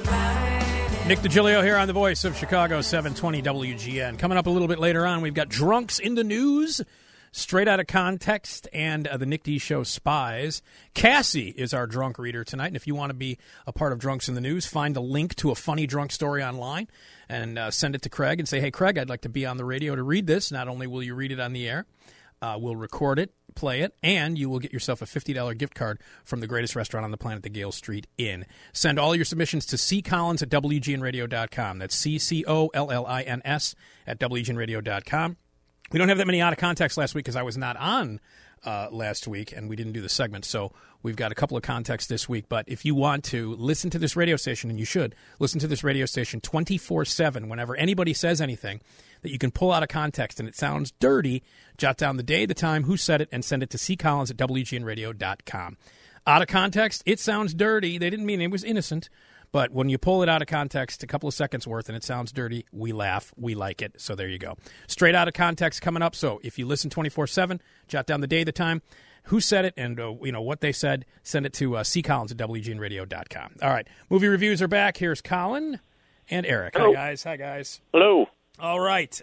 Nick DiGilio here on the voice of Chicago 720 WGN. Coming up a little bit later on, we've got Drunks in the News, Straight Out of Context, and the Nick D Show Spies. Cassie is our drunk reader tonight, and if you want to be a part of Drunks in the News, find a link to a funny drunk story online and send it to Craig and say, hey, Craig, I'd like to be on the radio to read this. Not only will you read it on the air, we'll record it, play it, and you will get yourself a $50 gift card from the greatest restaurant on the planet, the Gale Street Inn. Send all your submissions to ccollins at WGNradio.com. That's CCOLLINS at WGNradio.com. We don't have that many out of context last week because I was not on last week, and we didn't do the segment, so we've got a couple of contexts this week. But if you want to listen to this radio station, and you should, listen to this radio station 24/7 whenever anybody says anything that you can pull out of context and it sounds dirty, jot down the day, the time, who said it, and send it to ccollins at WGNradio.com. Out of context, it sounds dirty. They didn't mean it was innocent. But when you pull it out of context, a couple of seconds worth, and it sounds dirty, we laugh. We like it. So there you go. Straight Out of Context coming up. So if you listen 24/7, jot down the day, the time, who said it, and what they said, send it to ccollins at WGNradio.com. All right. Movie reviews are back. Here's Colin and Eric. Hello. Hi, guys. Hello. All right.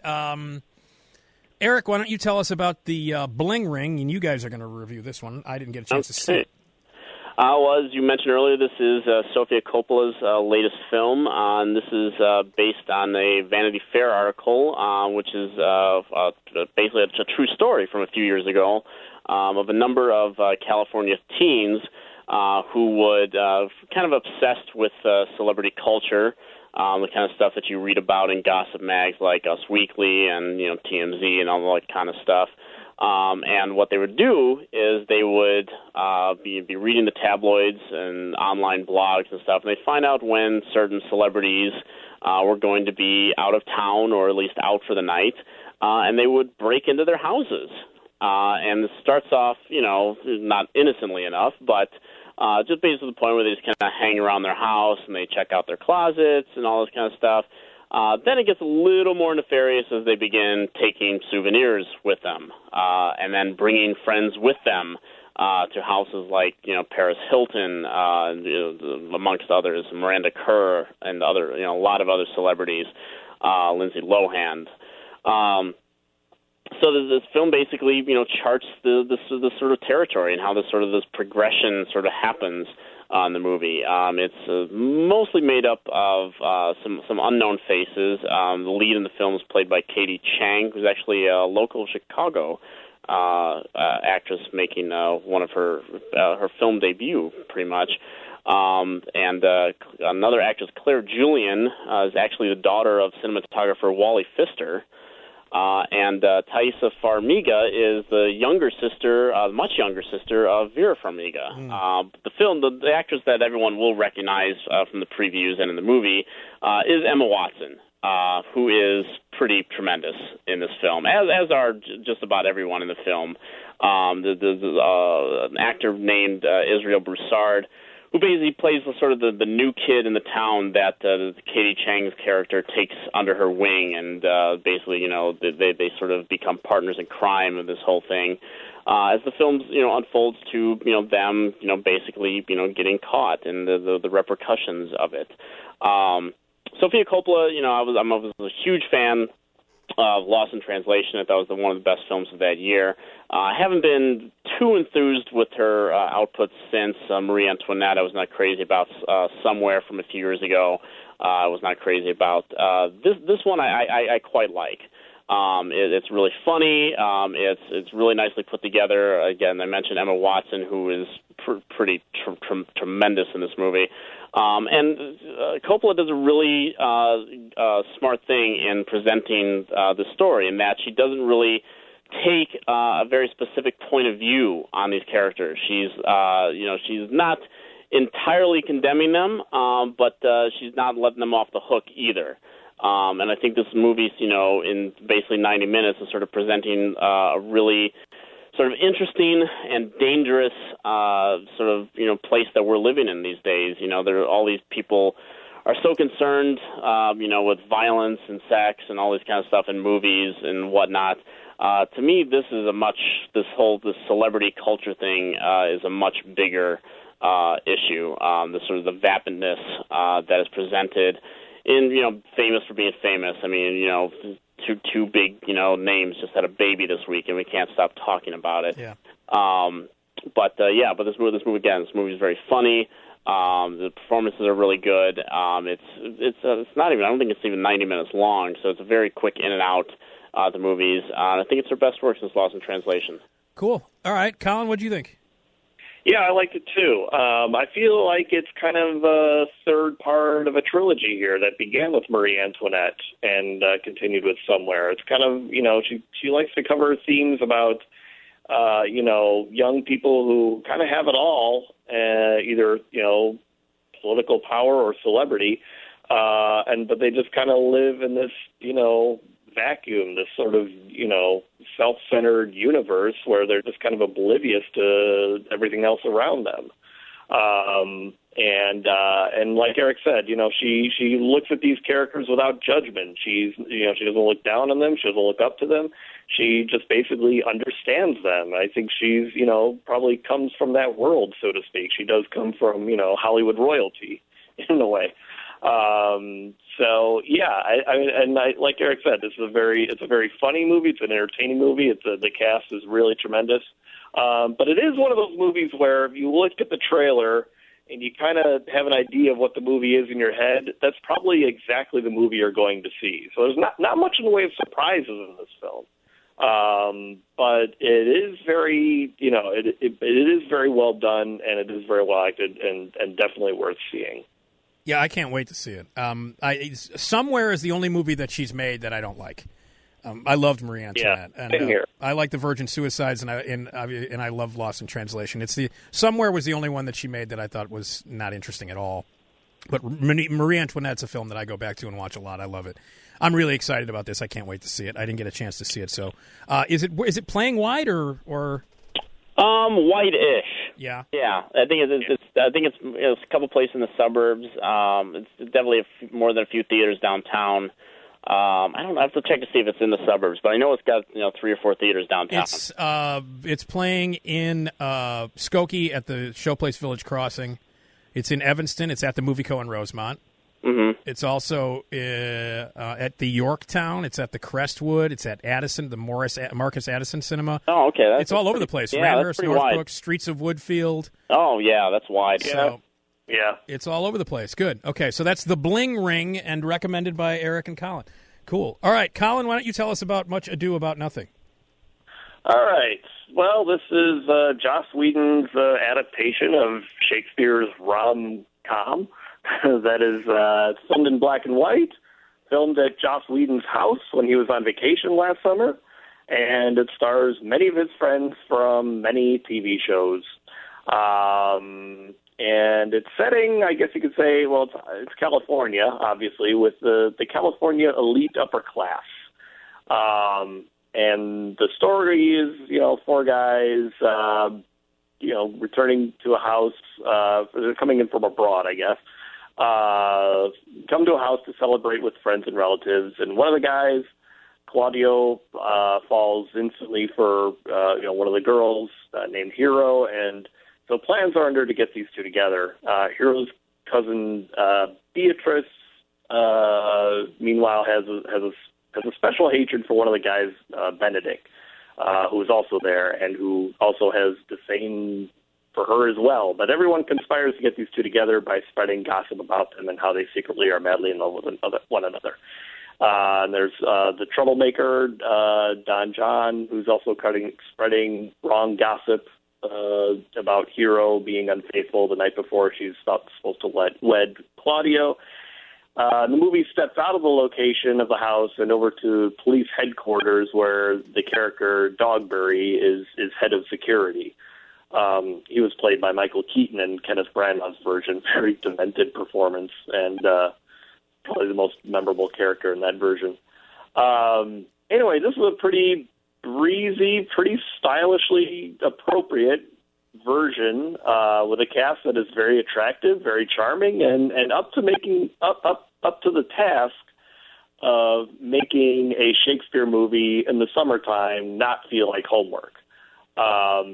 Eric, why don't you tell us about the Bling Ring, and you guys are going to review this one. I didn't get a chance to see it. Well, as you mentioned earlier, this is Sofia Coppola's latest film. This is based on a Vanity Fair article, which is basically a true story from a few years ago of a number of California teens who would kind of obsessed with celebrity culture, the kind of stuff that you read about in gossip mags like Us Weekly and TMZ and all that kind of stuff. And what they would do is they would be reading the tabloids and online blogs and stuff, and they'd find out when certain celebrities were going to be out of town or at least out for the night, and they would break into their houses. And it starts off, not innocently enough, but just basically the point where they just kind of hang around their house and they check out their closets and all this kind of stuff. Then it gets a little more nefarious as they begin taking souvenirs with them and then bringing friends with them to houses like, Paris Hilton, amongst others, Miranda Kerr, and a lot of other celebrities, Lindsay Lohan. So this film basically, charts the sort of territory and how this progression sort of happens in the movie. It's mostly made up of some unknown faces. The lead in the film is played by Katie Chang, who's actually a local Chicago actress making one of her film debut, pretty much. And another actress, Claire Julian, is actually the daughter of cinematographer Wally Pfister. And Taissa Farmiga is the younger sister, much younger sister of Vera Farmiga. The actress that everyone will recognize from the previews and in the movie is Emma Watson, who is pretty tremendous in this film, as are just about everyone in the film. An actor named Israel Broussard, who basically plays the new kid in the town that Katie Chang's character takes under her wing, and basically, they sort of become partners in crime of this whole thing. As the film, unfolds to, them, basically, getting caught and the repercussions of it. Sofia Coppola, I was a huge fan of Lost in Translation. I thought it was one of the best films of that year. I haven't been too enthused with her output since Marie Antoinette. I was not crazy about Somewhere from a few years ago. I was not crazy about this one. I quite like. It's really funny. It's really nicely put together. Again, I mentioned Emma Watson, who is pretty tremendous in this movie. And Coppola does a really smart thing in presenting the story, in that she doesn't really take a very specific point of view on these characters. She's not entirely condemning them, but she's not letting them off the hook either. And I think this movie's, in basically 90 minutes, is sort of presenting a really sort of interesting and dangerous place that we're living in these days. All these people are so concerned, with violence and sex and all this kind of stuff in movies and whatnot. To me, this celebrity culture thing is a much bigger issue. The sort of the vapidness that is presented in, Famous for being famous. I mean, two big, names just had a baby this week, and we can't stop talking about it. Yeah. But this movie is very funny. The performances are really good. It's not even, I don't think it's even 90 minutes long, so it's a very quick in and out, the movies. And I think it's their best work since Lost in Translation. Cool. All right, Colin, what do you think? Yeah, I liked it too. I feel like it's kind of a third part of a trilogy here that began with Marie Antoinette and continued with Somewhere. It's kind of, she likes to cover themes about, young people who kind of have it all, either, political power or celebrity, but they just kind of live in this, vacuum, this sort of, self-centered universe where they're just kind of oblivious to everything else around them. And like Eric said, she looks at these characters without judgment. She doesn't look down on them. She doesn't look up to them. She just basically understands them. I think she's, probably comes from that world, so to speak. She does come from, Hollywood royalty in a way. So yeah, I like Eric said, it's a very funny movie. It's an entertaining movie. The cast is really tremendous. But it is one of those movies where if you look at the trailer and you kind of have an idea of what the movie is in your head, that's probably exactly the movie you're going to see. So there's not much in the way of surprises in this film. But it is very, it is very well done, and it is very well acted, and definitely worth seeing. Yeah, I can't wait to see it. Somewhere is the only movie that she's made that I don't like. I loved Marie Antoinette, and I like The Virgin Suicides, and I love Lost in Translation. Somewhere was the only one that she made that I thought was not interesting at all. But Marie Antoinette's a film that I go back to and watch a lot. I love it. I'm really excited about this. I can't wait to see it. I didn't get a chance to see it. So, is it playing wide or? White-ish. Yeah. Yeah. I think it's a couple places in the suburbs. It's definitely more than a few theaters downtown. I don't know. I have to check to see if it's in the suburbs, but I know it's got 3 or 4 theaters downtown. It's playing in Skokie at the Showplace Village Crossing. It's in Evanston. It's at the Movie Co. in Rosemont. Mm-hmm. It's also at the Yorktown. It's at the Crestwood. It's at Addison, the Marcus Addison Cinema. Oh, okay. It's all over the place. Yeah, Randhurst, Northbrook, Streets of Woodfield. Oh, yeah, that's wide. So, yeah. It's all over the place. Good. Okay, so that's The Bling Ring, and recommended by Eric and Colin. Cool. All right, Colin, why don't you tell us about Much Ado About Nothing? All right. Well, this is Joss Whedon's adaptation of Shakespeare's rom-com. That is filmed in black and white, filmed at Joss Whedon's house when he was on vacation last summer, and it stars many of his friends from many TV shows. And its setting, I guess you could say, well, it's California, obviously, with the California elite upper class. And the story is, 4 guys, returning to a house, they're coming in from abroad, I guess. Come to a house to celebrate with friends and relatives, and one of the guys, Claudio, falls instantly for one of the girls named Hero, and so plans are under to get these two together. Hero's cousin Beatrice, meanwhile, has a special hatred for one of the guys, Benedict, who is also there and who also has the same for her as well. But everyone conspires to get these two together by spreading gossip about them and how they secretly are madly in love with one another. And there's the troublemaker, Don John, who's also spreading wrong gossip about Hero being unfaithful the night before she's supposed to wed Claudio. The movie steps out of the location of the house and over to police headquarters where the character Dogberry is head of security. He was played by Michael Keaton in Kenneth Branagh's version. Very demented performance, and probably the most memorable character in that version. Anyway, this is a pretty breezy, pretty stylishly appropriate version with a cast that is very attractive, very charming, and up to the task of making a Shakespeare movie in the summertime not feel like homework.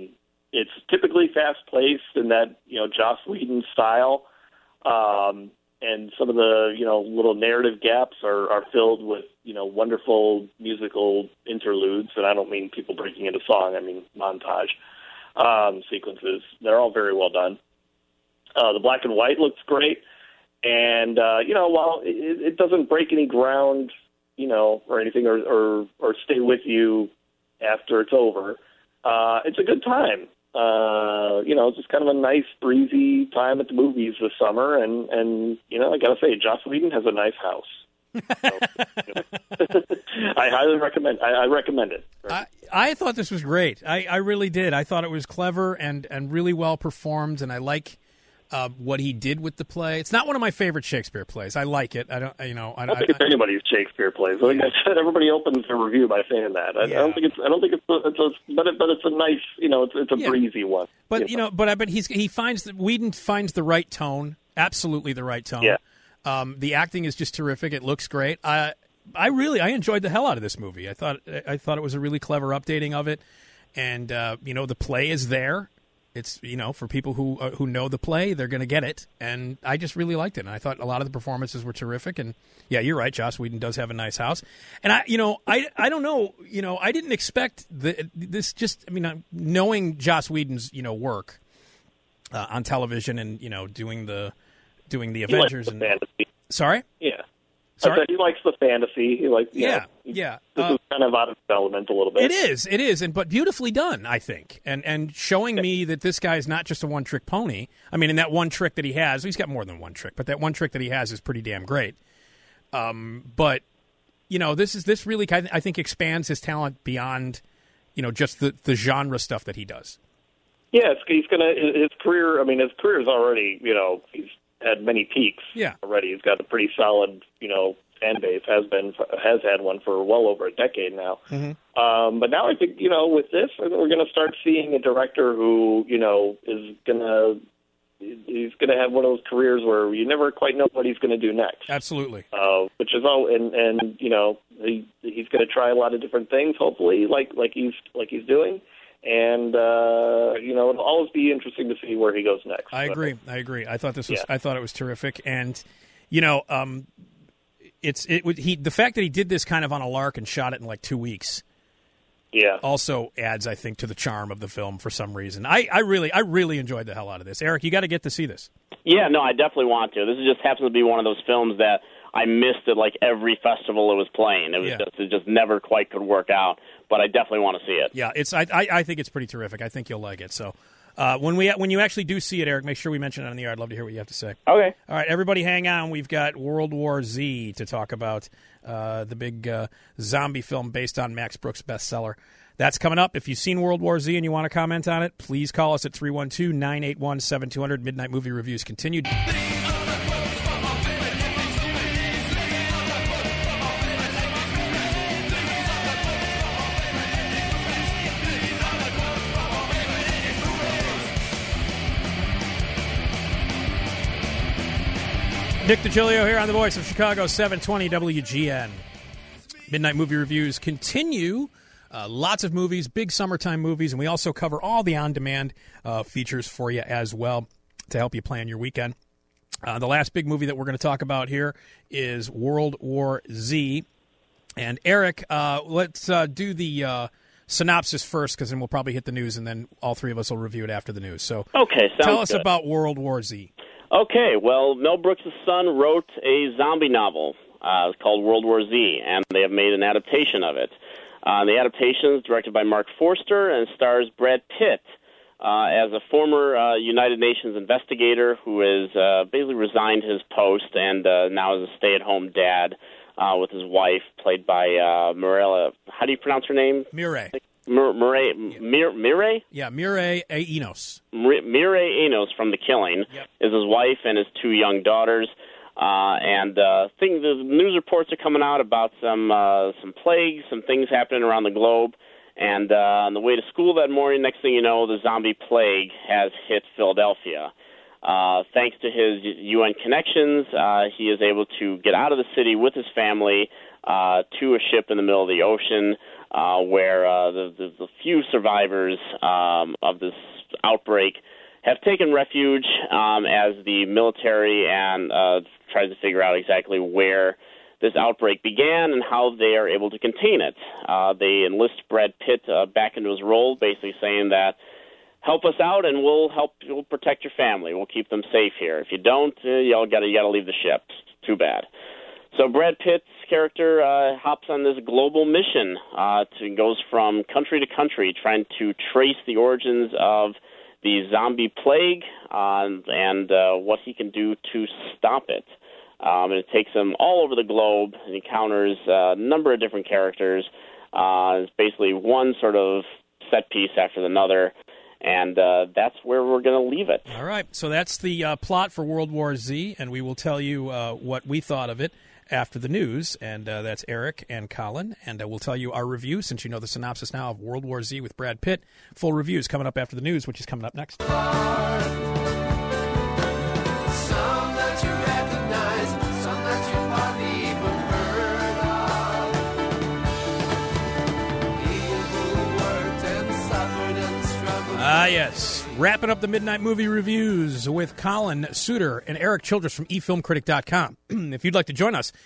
it's typically fast-paced in that, Joss Whedon style. And some of the, little narrative gaps are filled with, wonderful musical interludes. And I don't mean people breaking into song. I mean montage sequences. They're all very well done. The black and white looks great. And, while it doesn't break any ground, or anything or stay with you after it's over, it's a good time. It's just kind of a nice, breezy time at the movies this summer. And I got to say, Joss Whedon has a nice house. So, I highly recommend. I recommend it. I thought this was great. I really did. I thought it was clever and really well performed, and I like what he did with the play. It's not one of my favorite Shakespeare plays. I like it. I don't think it's anybody's Shakespeare plays. I think I said everybody opens their review by saying that. I don't think it's. But it's a nice. It's a breezy one. But Whedon finds the right tone. Absolutely the right tone. Yeah. The acting is just terrific. It looks great. I enjoyed the hell out of this movie. I thought it was a really clever updating of it, and the play is there. It's for people who know the play, they're going to get it, and I just really liked it. And I thought a lot of the performances were terrific. And yeah, you're right. Joss Whedon does have a nice house, and I don't know. I didn't expect this. Just knowing Joss Whedon's work on television and doing the Avengers and fantasy. Sorry? Yeah. Sorry? I said he likes the fantasy. He likes yeah. This is kind of out of development a little bit. It is, but beautifully done, I think, and showing me that this guy is not just a one-trick pony. I mean, in that one trick that he has, he's got more than one trick, but that one trick that he has is pretty damn great. But this really kind of, I think, expands his talent beyond just the genre stuff that he does. Yeah, his career. I mean, his career is already he's had many peaks. Yeah. Already, he's got a pretty solid fan base. Has had one for well over a decade now. Mm-hmm. But now I think with this, we're going to start seeing a director who is he's going to have one of those careers where you never quite know what he's going to do next. Absolutely. Which is all, and he's going to try a lot of different things. Hopefully, like he's doing. And it'll always be interesting to see where he goes next. I agree. I thought this was. Yeah. I thought it was terrific, and the fact that he did this kind of on a lark and shot it in like 2 weeks. Yeah. Also adds, I think, to the charm of the film for some reason. I really enjoyed the hell out of this. Eric, you got to get to see this. Yeah, no, I definitely want to. This just happens to be one of those films that I missed at like every festival it was playing. It just never quite could work out. But I definitely want to see it. Yeah, I think it's pretty terrific. I think you'll like it. So when you actually do see it, Eric, make sure we mention it on the air. I'd love to hear what you have to say. Okay. All right, everybody hang on. We've got World War Z to talk about, the big zombie film based on Max Brooks' bestseller. That's coming up. If you've seen World War Z and you want to comment on it, please call us at 312-981-7200. Midnight Movie Reviews continued. Nick DiGilio here on the Voice of Chicago, 720 WGN. Midnight Movie Reviews continue. Lots of movies, big summertime movies, and we also cover all the on-demand features for you as well to help you plan your weekend. The last big movie that we're going to talk about here is World War Z. And Eric, let's do the synopsis first, because then we'll probably hit the news, and then all three of us will review it after the news. So tell us good. About World War Z. Okay, well, Mel Brooks' son wrote a zombie novel called World War Z, and they have made an adaptation of it. The adaptation is directed by Mark Forster and stars Brad Pitt as a former United Nations investigator who has basically resigned his post and now is a stay-at-home dad with his wife, played by Mirella. How do you pronounce her name? Mireille. Mireille? Yeah, Mireille Enos. Mireille Enos from The Killing is his wife and his two young daughters. The news reports are coming out about some plagues, some things happening around the globe. And on the way to school that morning, next thing you know, the zombie plague has hit Philadelphia. Thanks to his UN connections, he is able to get out of the city with his family to a ship in the middle of the ocean where the few survivors of this outbreak have taken refuge as the military and tries to figure out exactly where this outbreak began and how they are able to contain it. They enlist Brad Pitt back into his role, basically saying that, help us out and we'll protect your family. We'll keep them safe here. If you don't, you got to leave the ship. Too bad. So Brad Pitt's character hops on this global mission. Goes from country to country, trying to trace the origins of the zombie plague and what he can do to stop it. And it takes him all over the globe and encounters a number of different characters. It's basically one sort of set piece after another. And that's where we're going to leave it. All right. So that's the plot for World War Z, and we will tell you what we thought of it after the news. And that's Eric and Colin. And we'll tell you our review, since you know the synopsis now, of World War Z with Brad Pitt. Full review is coming up after the news, which is coming up next. Yes. Wrapping up the Midnight Movie Reviews with Colin Suter and Eric Childress from eFilmCritic.com. If you'd like to join us,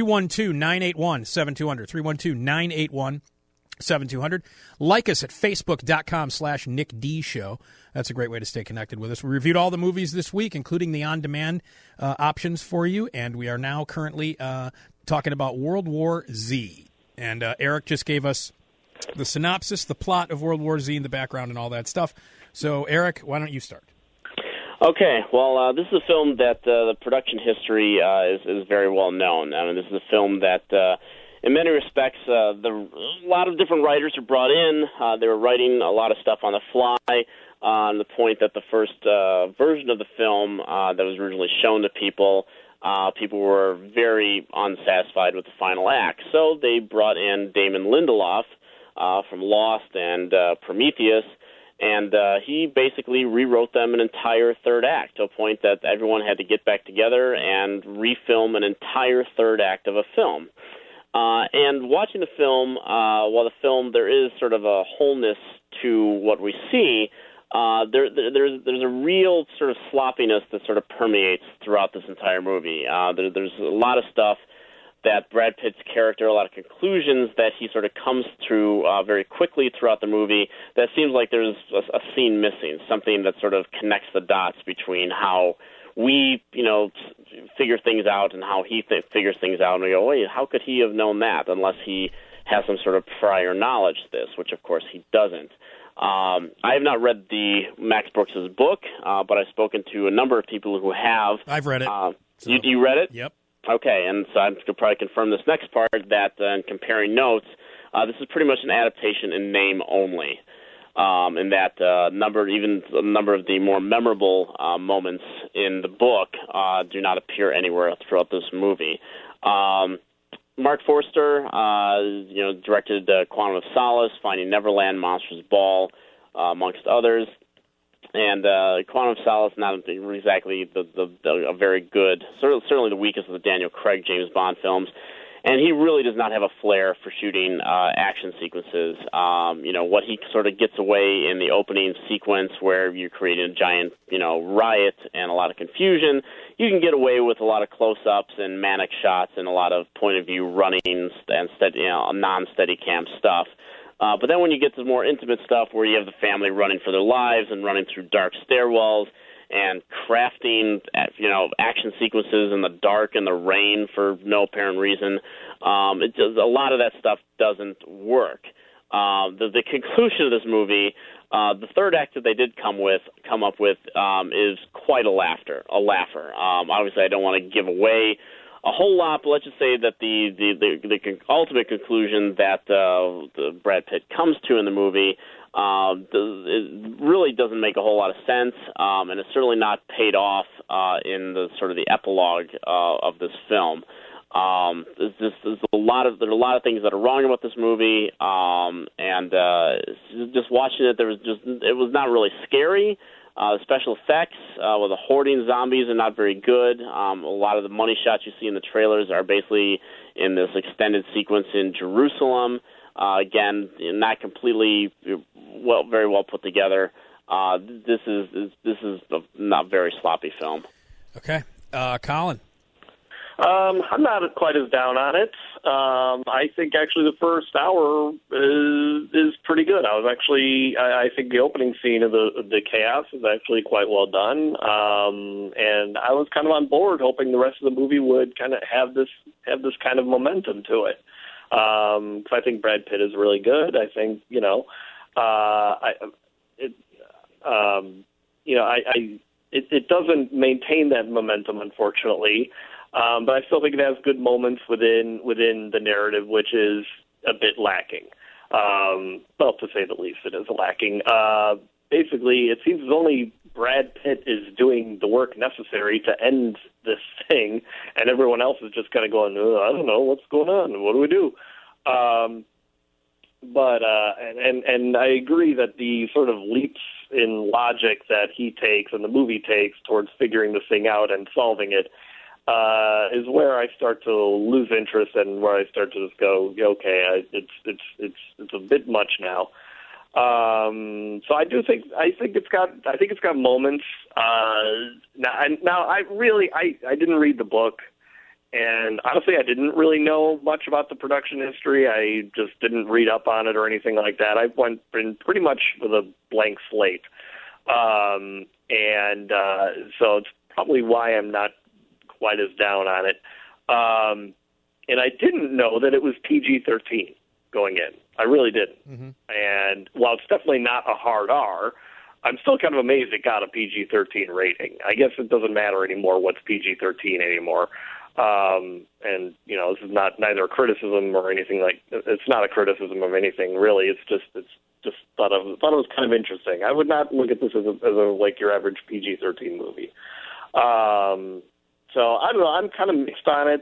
312-981-7200, 312-981-7200. Like us at Facebook.com/Nick D Show. That's a great way to stay connected with us. We reviewed all the movies this week, including the on-demand options for you, and we are now currently talking about World War Z. And Eric just gave us the synopsis, the plot of World War Z, in the background, and all that stuff. So, Eric, why don't you start? Okay. Well, this is a film that the production history is very well known. I mean, this is a film that, in many respects, a lot of different writers are brought in. They were writing a lot of stuff on the fly, on the point that the first version of the film that was originally shown to people were very unsatisfied with the final act. So they brought in Damon Lindelof from Lost and Prometheus, and he basically rewrote them an entire third act to a point that everyone had to get back together and refilm an entire third act of a film. And watching the film, there is sort of a wholeness to what we see, there's a real sort of sloppiness that sort of permeates throughout this entire movie. There's a lot of stuff that Brad Pitt's character, a lot of conclusions that he sort of comes through very quickly throughout the movie, that seems like there's a scene missing, something that sort of connects the dots between how we, figure things out and how he figures things out, and we go, wait, how could he have known that unless he has some sort of prior knowledge to this, which of course he doesn't. I have not read the Max Brooks' book, but I've spoken to a number of people who have. I've read it. You read it? Yep. Okay, and so I could probably confirm this next part, that in comparing notes, this is pretty much an adaptation in name only, in that a number of the more memorable moments in the book do not appear anywhere throughout this movie. Mark Forster, directed Quantum of Solace, Finding Neverland, Monsters Ball, amongst others. And Quantum of Solace, not exactly a very good, certainly the weakest of the Daniel Craig James Bond films. And he really does not have a flair for shooting action sequences. What he sort of gets away in the opening sequence where you're creating a giant, riot and a lot of confusion, you can get away with a lot of close-ups and manic shots and a lot of point-of-view running and non-steady cam stuff. But then when you get to more intimate stuff where you have the family running for their lives and running through dark stairwells and crafting, action sequences in the dark and the rain for no apparent reason, a lot of that stuff doesn't work. The conclusion of this movie, the third act that they did come up with, is quite a laugher. Obviously, I don't want to give away a whole lot, but let's just say that the ultimate conclusion that the Brad Pitt comes to in the movie it really doesn't make a whole lot of sense, and it's certainly not paid off in the sort of the epilogue of this film. There's a lot of things that are wrong about this movie, and just watching it, it was not really scary. The special effects with the hoarding zombies are not very good. A lot of the money shots you see in the trailers are basically in this extended sequence in Jerusalem. Again, not completely very well put together. This is a not very sloppy film. Okay, Colin. I'm not quite as down on it. I think actually the first hour is pretty good. I think the opening scene of the chaos is actually quite well done, and I was kind of on board, hoping the rest of the movie would kind of have this kind of momentum to it. Because I think Brad Pitt is really good. I think it doesn't maintain that momentum, unfortunately. But I still think it has good moments within the narrative, which is a bit lacking. Well, to say the least, it is lacking. Basically, it seems as only Brad Pitt is doing the work necessary to end this thing, and everyone else is just kind of going, I don't know, what's going on? What do we do? But I agree that the sort of leaps in logic that he takes and the movie takes towards figuring this thing out and solving it is where I start to lose interest and where I start to just go, okay, it's a bit much now. So I think it's got moments. Now I didn't read the book, and honestly I didn't really know much about the production history. I just didn't read up on it or anything like that. I went in pretty much with a blank slate, and so it's probably why I'm not quite as down on it. And I didn't know that it was PG-13 going in. I really didn't. Mm-hmm. And while it's definitely not a hard R, I'm still kind of amazed it got a PG-13 rating. I guess it doesn't matter anymore what's PG-13 anymore. And this is neither a criticism or anything it's not a criticism of anything really. It's just thought it was kind of interesting. I would not look at this as a like your average PG-13 movie. So I don't know. I'm kind of mixed on it.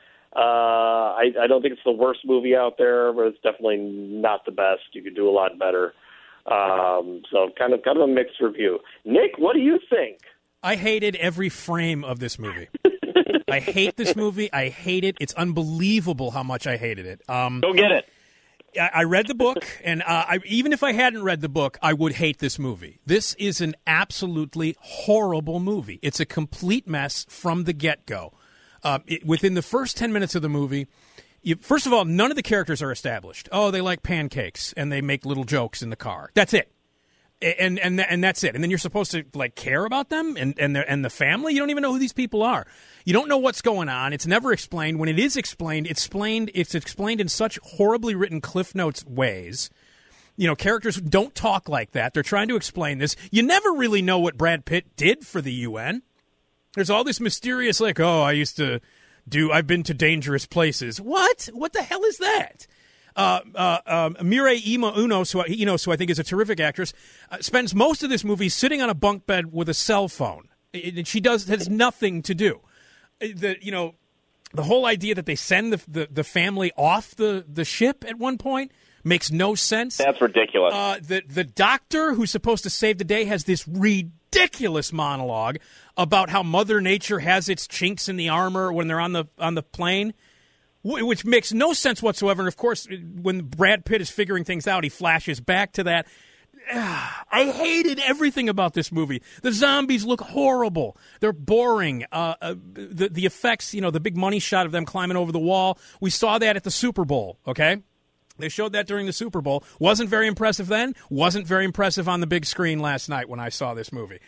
I don't think it's the worst movie out there, but it's definitely not the best. You could do a lot better. So kind of a mixed review. Nick, what do you think? I hated every frame of this movie. I hate this movie. I hate it. It's unbelievable how much I hated it. Go get it. I read the book, and even if I hadn't read the book, I would hate this movie. This is an absolutely horrible movie. It's a complete mess from the get-go. Within the first 10 minutes of the movie, first of all, none of the characters are established. Oh, they like pancakes, and they make little jokes in the car. That's it. And that's it. And then you're supposed to care about them and the family. You don't even know who these people are. You don't know what's going on. It's never explained. When it is explained, it's explained in such horribly written Cliff Notes ways. Characters don't talk like that. They're trying to explain this. You never really know what Brad Pitt did for the UN. There's all this mysterious I've been to dangerous places. What? What the hell is that? Mireille Unos, who I think is a terrific actress, spends most of this movie sitting on a bunk bed with a cell phone. She has nothing to do. The whole idea that they send the family off the ship at one point makes no sense. That's ridiculous. The doctor who's supposed to save the day has this ridiculous monologue about how Mother Nature has its chinks in the armor when they're on the plane, which makes no sense whatsoever. And, of course, when Brad Pitt is figuring things out, he flashes back to that. I hated everything about this movie. The zombies look horrible. They're boring. The effects, the big money shot of them climbing over the wall, we saw that at the Super Bowl, okay? They showed that during the Super Bowl. Wasn't very impressive then. Wasn't very impressive on the big screen last night when I saw this movie.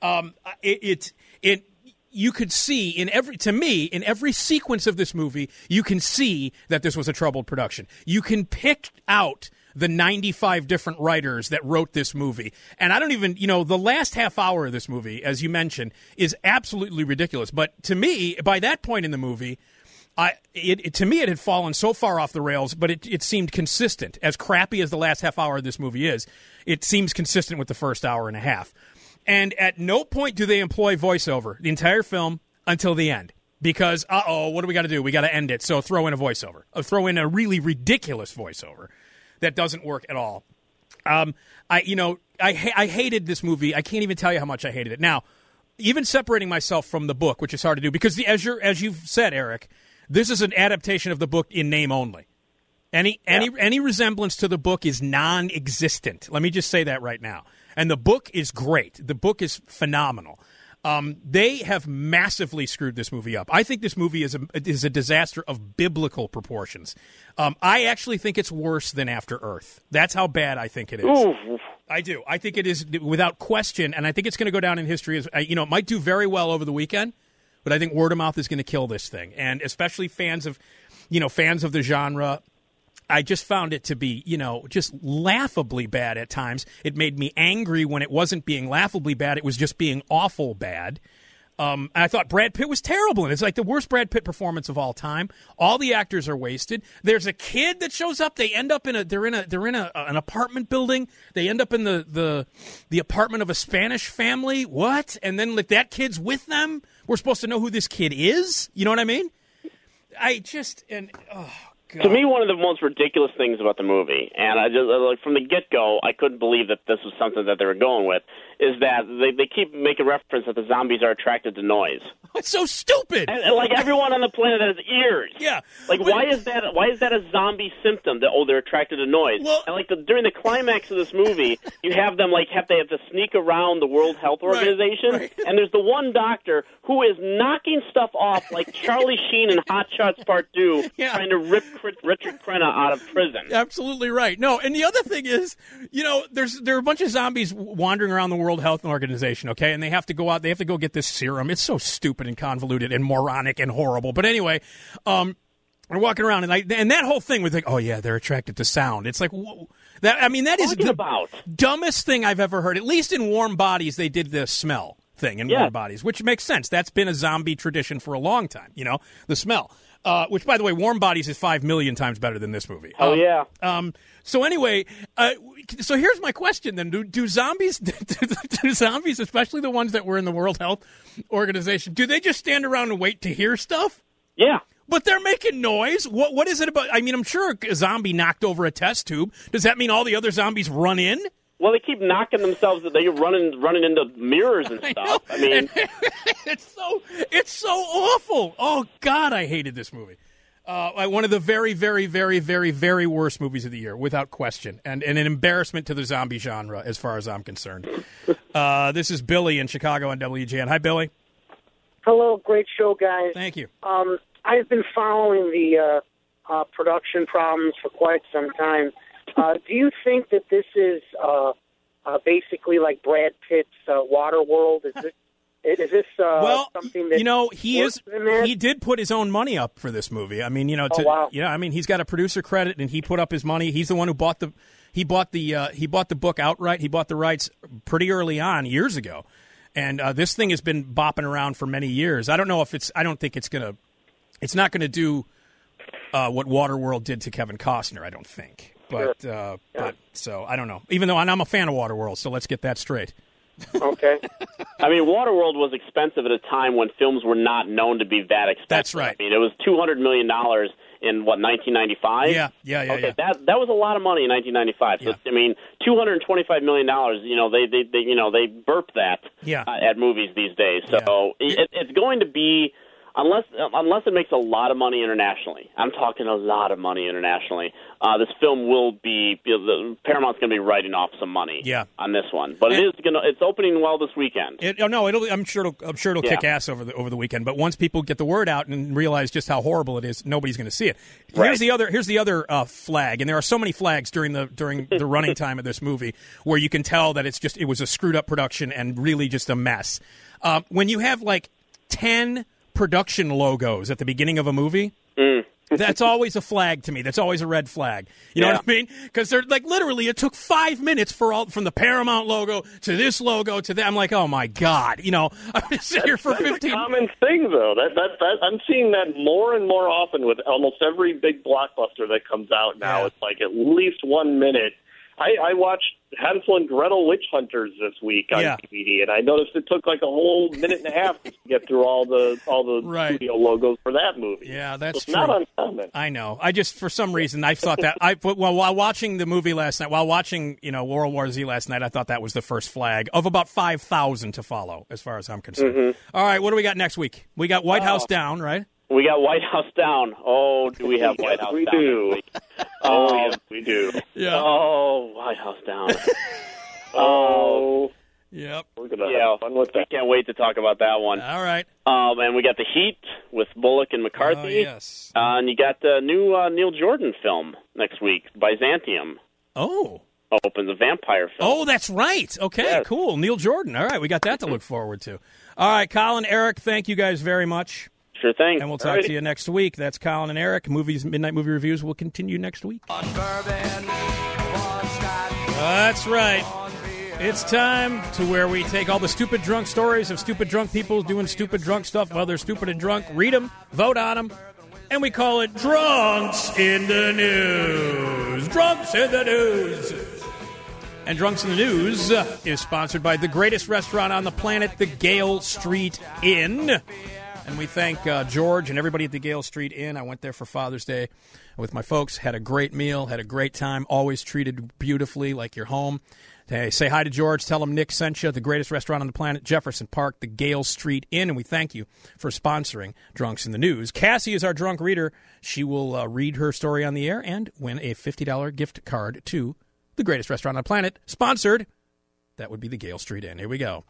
You could see in every sequence of this movie, you can see that this was a troubled production. You can pick out the 95 different writers that wrote this movie. And I don't even, the last half hour of this movie, as you mentioned, is absolutely ridiculous. But to me, by that point in the movie, it had fallen so far off the rails, but it seemed consistent. As crappy as the last half hour of this movie is, it seems consistent with the first hour and a half. And at no point do they employ voiceover the entire film until the end. Because, what do we got to do? We got to end it, so throw in a voiceover. Throw in a really ridiculous voiceover that doesn't work at all. I hated this movie. I can't even tell you how much I hated it. Now, even separating myself from the book, which is hard to do, because as you've said, Eric, this is an adaptation of the book in name only. Any resemblance to the book is non-existent. Let me just say that right now. And the book is great. The book is phenomenal. They have massively screwed this movie up. I think this movie is a disaster of biblical proportions. I actually think it's worse than After Earth. That's how bad I think it is. Ooh. I do. I think it is without question, and I think it's going to go down in history as it might do very well over the weekend, but I think word of mouth is going to kill this thing, and especially fans of the genre. I just found it to be, just laughably bad at times. It made me angry when it wasn't being laughably bad. It was just being awful bad. And I thought Brad Pitt was terrible, and it's like the worst Brad Pitt performance of all time. All the actors are wasted. There's a kid that shows up. They end up they're in an apartment building. They end up in the apartment of a Spanish family. What? And then like that kid's with them. We're supposed to know who this kid is. You know what I mean? To me, one of the most ridiculous things about the movie, and I just from the get-go, I couldn't believe that this was something that they were going with, is that they keep making reference that the zombies are attracted to noise. It's so stupid. And like everyone on the planet has ears. Yeah. Like why is that a zombie symptom that they're attracted to noise? Well, and like during the climax of this movie, you have them have to sneak around the World Health Organization, right. and there's the one doctor who is knocking stuff off like Charlie Sheen in Hot Shots Part 2, trying to rip Richard Crenna out of prison. Absolutely right. No, and the other thing is, there are a bunch of zombies wandering around the World Health Organization, okay, and they have to go out, they have to go get this serum. It's so stupid and convoluted and moronic and horrible. But anyway, we're walking around, and that whole thing was like, oh yeah, they're attracted to sound. It's like, that is the dumbest thing I've ever heard. At least in Warm Bodies, they did the smell thing in Warm Bodies, which makes sense. That's been a zombie tradition for a long time, the smell. Which, by the way, Warm Bodies is 5 million times better than this movie. Oh, yeah. So anyway, so here's my question then. Do zombies, especially the ones that were in the World Health Organization, do they just stand around and wait to hear stuff? Yeah. But they're making noise. What is it about? I mean, I'm sure a zombie knocked over a test tube. Does that mean all the other zombies run in? Well, they keep knocking themselves. They're running into mirrors and stuff. I mean, it's so awful. Oh God, I hated this movie. One of the very, very, very, very, very worst movies of the year, without question, and an embarrassment to the zombie genre, as far as I'm concerned. This is Billy in Chicago on WGN. Hi, Billy. Hello, great show, guys. Thank you. I've been following the production problems for quite some time. Do you think that this is basically like Brad Pitt's Waterworld? Is this something that he did put his own money up for this movie. I mean, wow. I mean, he's got a producer credit and he put up his money. He's the one who bought the book outright. He bought the rights pretty early on, years ago. And this thing has been bopping around for many years. I don't know if I don't think it's not going to do what Waterworld did to Kevin Costner, I don't think. But so I don't know. Even though I'm a fan of Waterworld, so let's get that straight. Okay. I mean, Waterworld was expensive at a time when films were not known to be that expensive. That's right. I mean, it was $200 million in 1995. Yeah. Okay, that was a lot of money in 1995. So I mean, $225 million. They burp that at movies these days. So it's going to be. Unless it makes a lot of money internationally, I'm talking a lot of money internationally, this film will be, Paramount's going to be writing off some money on this one. But it's opening well this weekend. I'm sure it'll kick ass over the weekend. But once people get the word out and realize just how horrible it is, nobody's going to see it. Here's the other flag, and there are so many flags during the running time of this movie where you can tell that it was a screwed up production and really just a mess. When you have like 10 production logos at the beginning of a movie, that's always a flag to me. That's always a red flag. You know what I mean? Because they're like literally, it took 5 minutes from the Paramount logo to this logo to that. I'm like, oh my God! I'm just sitting here for 15. That's a common thing, though. That I'm seeing that more and more often with almost every big blockbuster that comes out now. Yeah. It's like at least 1 minute. I watched Hansel and Gretel Witch Hunters this week on DVD, and I noticed it took like a whole minute and a half to get through all the studio logos for that movie. Yeah, that's true. Not uncommon. I know. I just, for some reason, I thought that while watching the movie last night, while watching World War Z last night, I thought that was the first flag of about 5,000 to follow, as far as I'm concerned. Mm-hmm. All right, what do we got next week? We got White House Down, right? We got White House Down. Oh, do we have White House Down? We do. Oh, yes, we do. Yeah. Oh, White House Down. Oh. Yep. We're going to have fun with that. We can't wait to talk about that one. All right. And we got The Heat with Bullock and McCarthy. Oh, yes. And you got the new Neil Jordan film next week, Byzantium. Oh. Opens a vampire film. Oh, that's right. Okay, Yes. cool. Neil Jordan. All right, we got that to look forward to. All right, Colin, Eric, thank you guys very much. Sure thing. And we'll talk to you next week. That's Colin and Eric. Midnight Movie Reviews will continue next week. That's right. It's time to where we take all the stupid drunk stories of stupid drunk people doing stupid drunk stuff while they're stupid and drunk, read them, vote on them, and we call it Drunks in the News. Drunks in the News. And Drunks in the News is sponsored by the greatest restaurant on the planet, the Gale Street Inn. And we thank George and everybody at the Gale Street Inn. I went there for Father's Day with my folks, had a great meal, had a great time, always treated beautifully like you're home. Hey, say hi to George. Tell him Nick sent you. The greatest restaurant on the planet, Jefferson Park, the Gale Street Inn. And we thank you for sponsoring Drunks in the News. Cassie is our drunk reader. She will read her story on the air and win a $50 gift card to the greatest restaurant on the planet. Sponsored. That would be the Gale Street Inn. Here we go.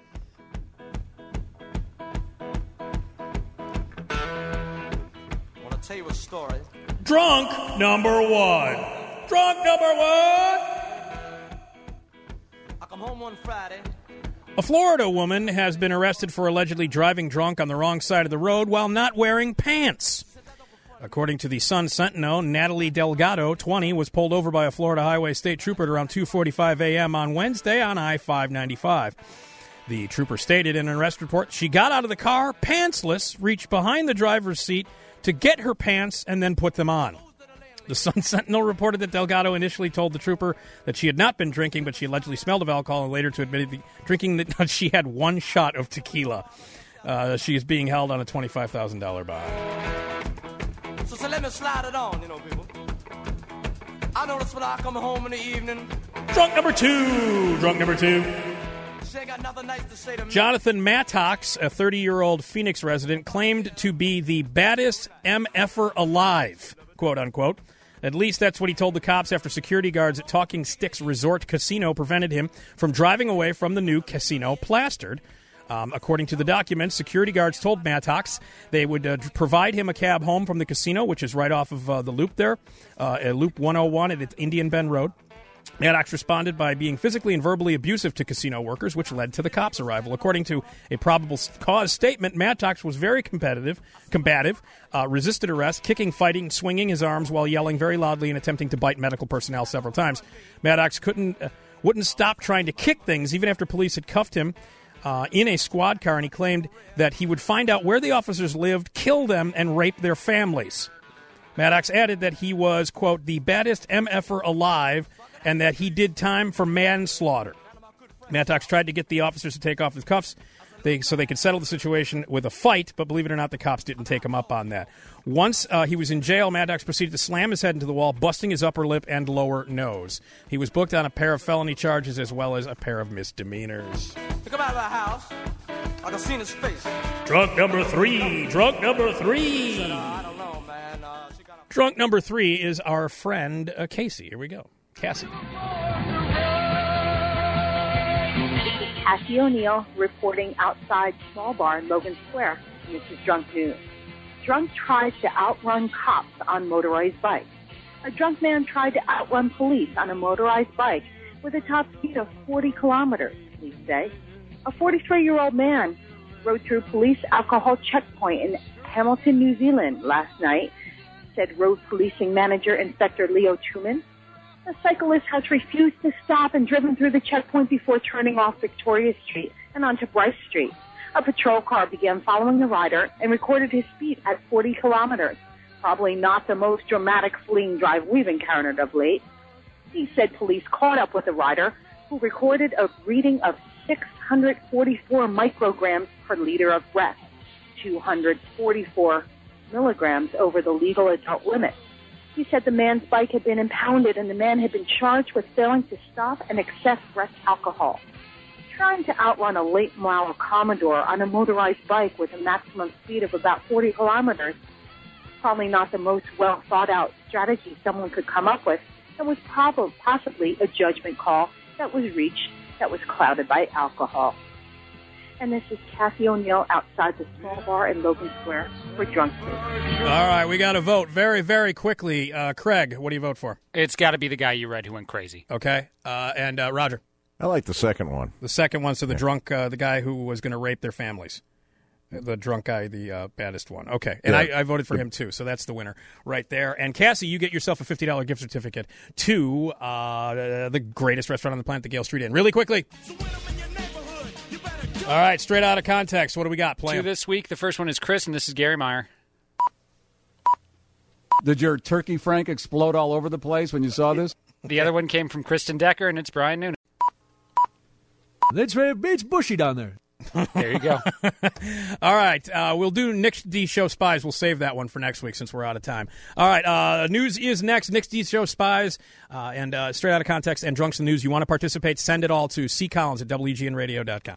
I want to tell you a story. Drunk number one. Drunk number one. I come home one Friday. A Florida woman has been arrested for allegedly driving drunk on the wrong side of the road while not wearing pants. According to the Sun Sentinel, Natalie Delgado, 20, was pulled over by a Florida Highway State Trooper at around 2:45 a.m. on Wednesday on I-595. The trooper stated in an arrest report she got out of the car pantsless, reached behind the driver's seat to get her pants, and then put them on. The Sun Sentinel reported that Delgado initially told the trooper that she had not been drinking, but she allegedly smelled of alcohol and later to admit drinking that she had one shot of tequila. She is being held on a $25,000 bond. So let me slide it on, people. I notice when I come home in the evening. Drunk number two. Drunk number two. She ain't got nothing nice to say to me. Jonathan Mattox, a 30-year-old Phoenix resident, claimed to be the baddest MFer alive, quote unquote. At least that's what he told the cops after security guards at Talking Sticks Resort Casino prevented him from driving away from the new casino plastered. According to the documents, security guards told Mattox they would provide him a cab home from the casino, which is right off of the loop there, Loop 101 at Indian Bend Road. Mattox responded by being physically and verbally abusive to casino workers, which led to the cops' arrival. According to a probable cause statement, Mattox was very combative, resisted arrest, kicking, fighting, swinging his arms while yelling very loudly and attempting to bite medical personnel several times. Mattox wouldn't stop trying to kick things, even after police had cuffed him in a squad car, and he claimed that he would find out where the officers lived, kill them, and rape their families. Mattox added that he was, quote, the baddest MFer alive, and that he did time for manslaughter. Mattox tried to get the officers to take off his cuffs so they could settle the situation with a fight, but believe it or not, the cops didn't take him up on that. Once he was in jail, Mattox proceeded to slam his head into the wall, busting his upper lip and lower nose. He was booked on a pair of felony charges as well as a pair of misdemeanors. To come out of my house, I can see his face. Drunk number three. Drunk number three. I don't know, man. Drunk number three is our friend Casey. Here we go. Cassie. Cassie O'Neill reporting outside small bar in Logan Square. This is Drunk News. Drunk tries to outrun cops on motorized bike. A drunk man tried to outrun police on a motorized bike with a top speed of 40 kilometers, police say. A 43-year-old man rode through police alcohol checkpoint in Hamilton, New Zealand last night, said Road Policing Manager Inspector Leo Truman. The cyclist has refused to stop and driven through the checkpoint before turning off Victoria Street and onto Bryce Street. A patrol car began following the rider and recorded his speed at 40 kilometers. Probably not the most dramatic fleeing drive we've encountered of late. He said police caught up with the rider, who recorded a reading of 644 micrograms per liter of breath, 244 milligrams over the legal adult limit. He said the man's bike had been impounded and the man had been charged with failing to stop and excess breath alcohol. Trying to outrun a late model Commodore on a motorized bike with a maximum speed of about 40 kilometers, probably not the most well thought out strategy someone could come up with, and was possibly a judgment call that was reached that was clouded by alcohol. And this is Kathy O'Neill outside the small bar in Logan Square for Drunk News. All right, we got to vote very, very quickly. Craig, what do you vote for? It's got to be the guy you read who went crazy. Okay. And Roger? I like the second one. The second one, so the drunk, the guy who was going to rape their families. The drunk guy, the baddest one. Okay. And I voted for him, too, so that's the winner right there. And Cassie, you get yourself a $50 gift certificate to the greatest restaurant on the planet, the Gale Street Inn. Really quickly. All right, straight out of context. What do we got? Two this week. The first one is Chris, and this is Gary Meyer. Did your turkey frank explode all over the place when you saw this? The other one came from Kristen Decker, and it's Brian Noonan. It's bushy down there. There you go. All right, we'll do Nick D Show Spies. We'll save that one for next week since we're out of time. All right, news is next. Nick D Show Spies and straight out of context and Drunks in the News. You want to participate? Send it all to ccollins@wgnradio.com.